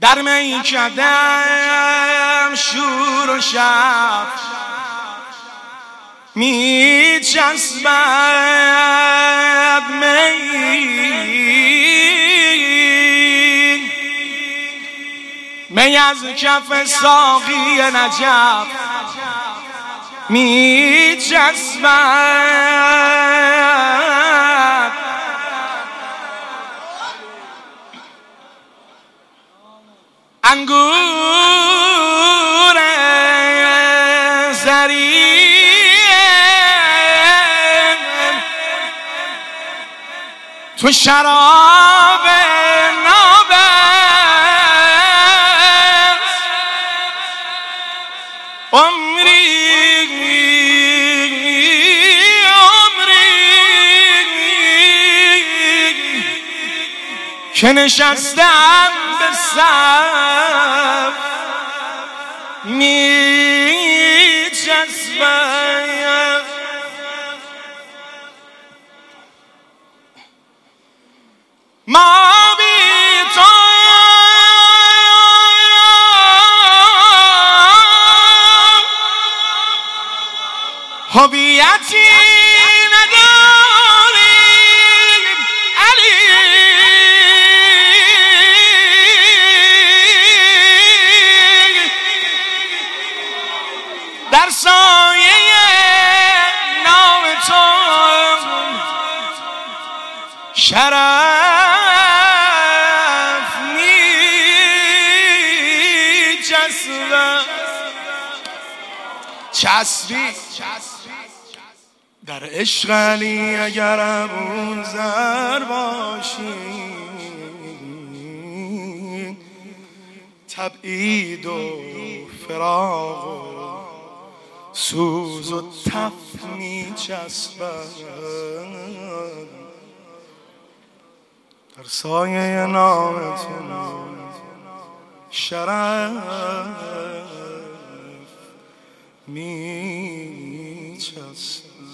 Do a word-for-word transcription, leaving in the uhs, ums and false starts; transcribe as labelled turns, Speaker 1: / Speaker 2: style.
Speaker 1: در میکدم شور و شب می چسبد می می از کف ساقی نجف می چسبد انگور زری تو شراب نابست عمری عمری که نشستم به صف می چسبم ما بی تو هویتی نداریم علی در سایه نام تو شرف می چسبم چسبی در عشق علی اگر ابوذر باشی تبعید و فراق و سوز و تف می چسبد در سایه نامتون شرف می چسبد